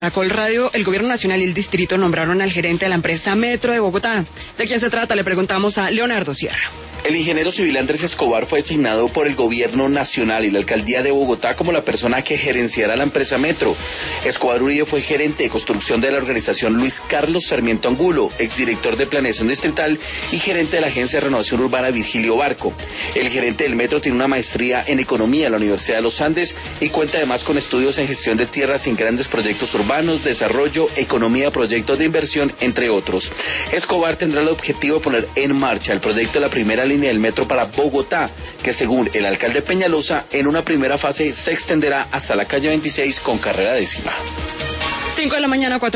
A Colradio, el Gobierno Nacional y el Distrito nombraron al gerente de la empresa Metro de Bogotá. ¿De quién se trata? Le preguntamos a Leonardo Sierra. El ingeniero civil Andrés Escobar fue designado por el Gobierno Nacional y la Alcaldía de Bogotá como la persona que gerenciará la empresa Metro. Escobar Uribe fue gerente de construcción de la organización Luis Carlos Sarmiento Angulo, exdirector de Planeación Distrital y gerente de la Agencia de Renovación Urbana Virgilio Barco. El gerente del Metro tiene una maestría en Economía en la Universidad de los Andes y cuenta además con estudios en gestión de tierras en grandes proyectos urbanos, desarrollo, economía, proyectos de inversión, entre otros. Escobar tendrá el objetivo de poner en marcha el proyecto de la primera línea del metro para Bogotá, que según el alcalde Peñalosa, en una primera fase se extenderá hasta la calle 26 con carrera 10ª. 5 de la mañana, 4